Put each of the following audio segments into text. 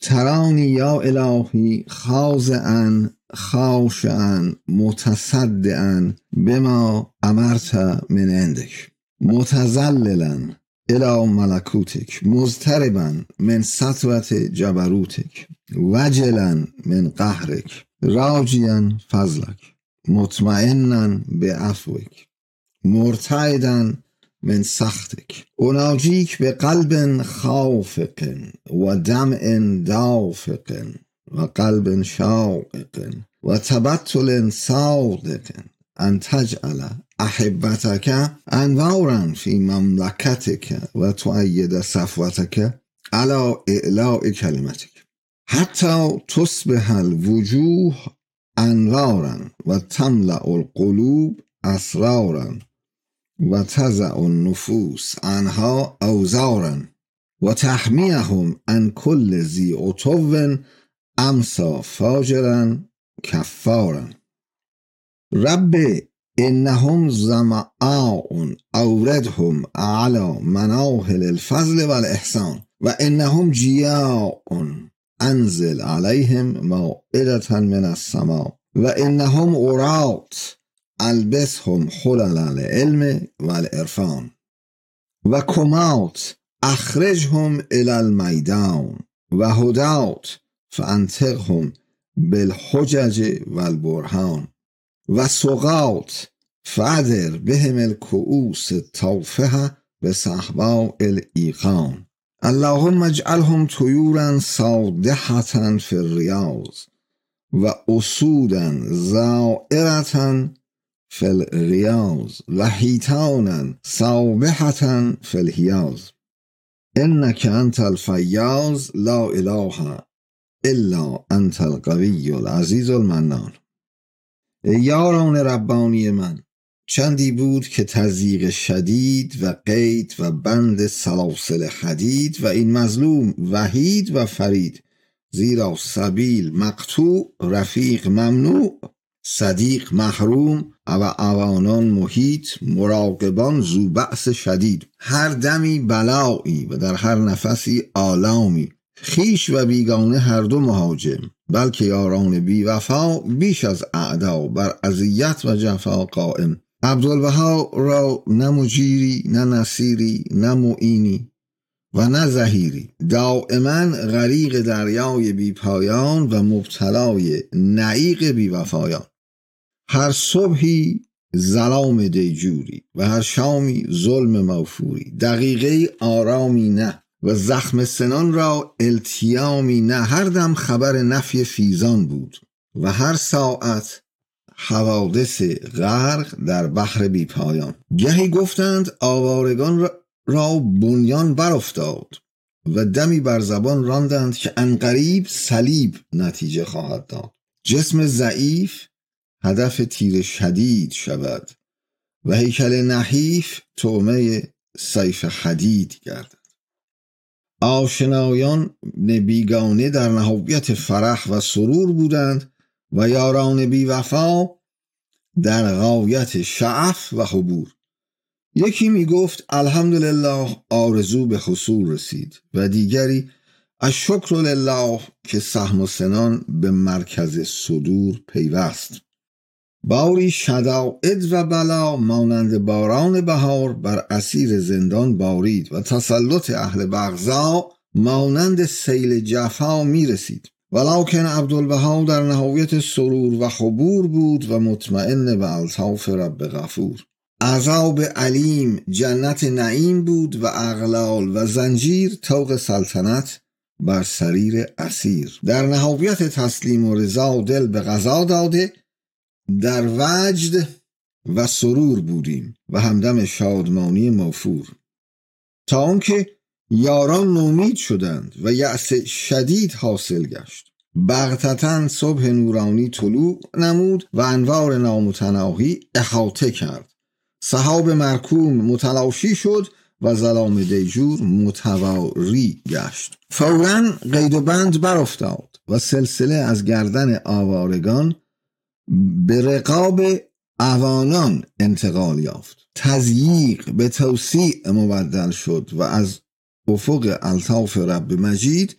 ترانی یا الهی خاضعا خاشعا متصدعا بما امرت من عندک متذللا الی ملکوتک مضطربا من سطوت جبروتک وجلا من قهرک راجیا فضلک مطمئنا بعفوک مرتعدا من سختک اناجیک به قلب خافق و دمع دافق و قلب شاقق و تبتل صادق ان تجعل احبتک انوارا فی مملکتک و تؤید صفوتک علی اعلاء کلمتک حتی تصبح الوجوه انوارا و تملأ القلوب اسرارا و تضع النفوس عنها اوزارا و تحمیهم عن کل ذی عتو امسا فاجرا کفارا رب انهم ظمآء اوردهم على مناهل الفضل والاحسان و انهم جیاع انزل علیهم مائدة من السماء و انهم عراة البسهم حلل العلم والعرفان و کمات اخرجهم الى المیدان و هدات فانطقهم بالحجج والبرهان و سقات فادر بهم الکؤوس التافهه بصحباء الایقان اللهم اجعلهم طیورا صادحة فی الریاض و اسودا زائرة فی الریاض و حیتانا صابحة فی الحیاض انک انت الفیاض لا اله الا انت القوی العزیز المنان. یاران ربانی من، چندی بود که تضییق شدید و قید و بند سلاسل حدید و این مظلوم وحید و فرید، زیرا سبیل مقطوع، رفیق ممنوع، صدیق محروم و اوانان محیط، مراقبان ذو بأس شدید، هر دمی بلایی و در هر نفسی آلامی، خیش و بیگانه هر دو مهاجم، بلکه یاران بی وفا بیش از اعدا بر اذیت و جفا قائم. عبدالبها را نه مجیری نه نصیری نه معینی و نه ظهیری، دائما غریق دریای بی پایان و مبتلای نعیق بی وفایان. هر صبحی ظلام دیجوری و هر شامی ظلم موفوری، دقیقه آرامی نه و زخم سنان را التیامی نه، هر دم خبر نفی فیضان بود و هر ساعت حوادث غرق در بحر بی پایان. گهی گفتند آوارگان را بنیان برافتاد و دمی بر زبان راندند که عنقریب صلیب نتیجه خواهد داد، جسم ضعیف هدف تیر شدید شود و هیکل نحیف طعمه سیف حدید گردد. آشنایان بیگانه در نهایت فرح و سرور بودند و یاران بی وفا در غایت شعف و حبور. یکی می گفت الحمدلله آرزو به حصول رسید و دیگری الشکر لله که سهم و سنان به مرکز صدور پیوست. باری شدائد و بلا مانند باران بهار بر اسیر زندان بارید و تسلط اهل بغضا مانند سیل جفا می رسید. ولکن عبدالبها در نهایت سرور و حبور بود و مطمئن به الطاف رب غفور. عذاب علیم جنت نعیم بود و اغلال و زنجیر طوق سلطنت بر سریر اسیر. در نهایت تسلیم و رضا دل به قضا داده در وجد و سرور بودیم و همدم شادمانی موفور، تا آنکه یاران نومید شدند و یأس شدید حاصل گشت. بغتتاً صبح نورانی طلوع نمود و انوار نامتناهی احاطه کرد. سحاب مرکوم متلاشی شد و ظلام دیجور متواری گشت. فوراً قید و بند برافتاد و سلسله از گردن آوارگان به رقاب اوانان انتقال یافت. تضییق به توسیع مبدل شد و از افق الطاف رب مجید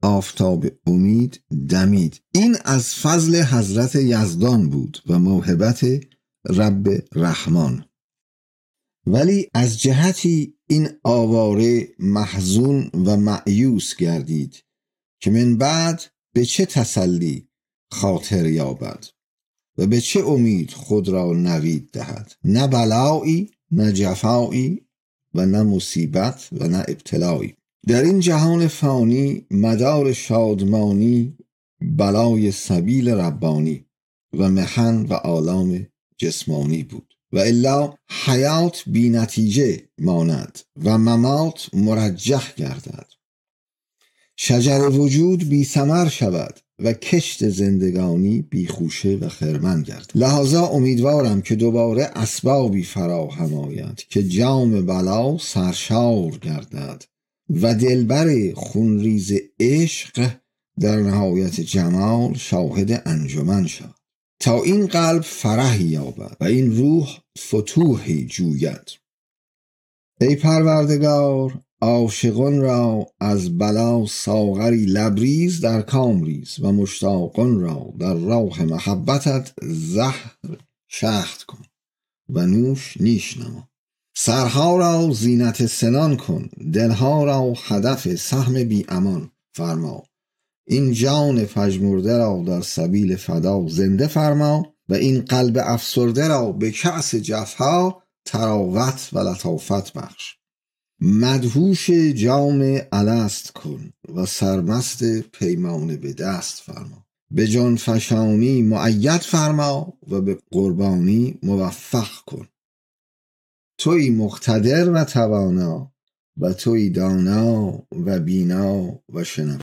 آفتاب امید دمید. این از فضل حضرت یزدان بود و موهبت رب رحمان. ولی از جهتی این آواره محزون و مأیوس گردید که من بعد به چه تسلی خاطر یابد و به چه امید خود را نوید دهد. نه بلایی، نه جفایی و نه مصیبت و نه ابتلایی. در این جهان فانی مدار شادمانی بلای سبیل ربانی و محن و آلام جسمانی بود و الا حیات بی نتیجه ماند و ممات مرجح گردد. شجر وجود بی ثمر شود و کشت زندگانی بی خوشه و خرمن گردد. لحاظا امیدوارم که دوباره اسبابی فراهم آید که جام بلا سرشار گردد و دلبر خونریز عشق در نهایت جمال شاهد انجمن شود تا این قلب فرحی یابد و این روح فتوحی جوید. ای پروردگار، عاشقان را از بلا ساغری لبریز در کام ریز و مشتاقان را در راه محبتت زهر شهد کن و نوش نیش نما. سرها را زینت سنان کن، دلها را هدف سهم بی امان فرما. این جان پژمرده را در سبیل فدا زنده فرما و این قلب افسرده را به کأس جفا تراوت و لطافت بخش. مدهوش جام الست کن و سرمست پیمانه به دست فرما. به جان فشانی مؤید فرما و به قربانی موفق کن. تویی مقتدر و توانا و تویی دانا و بینا و شنوا.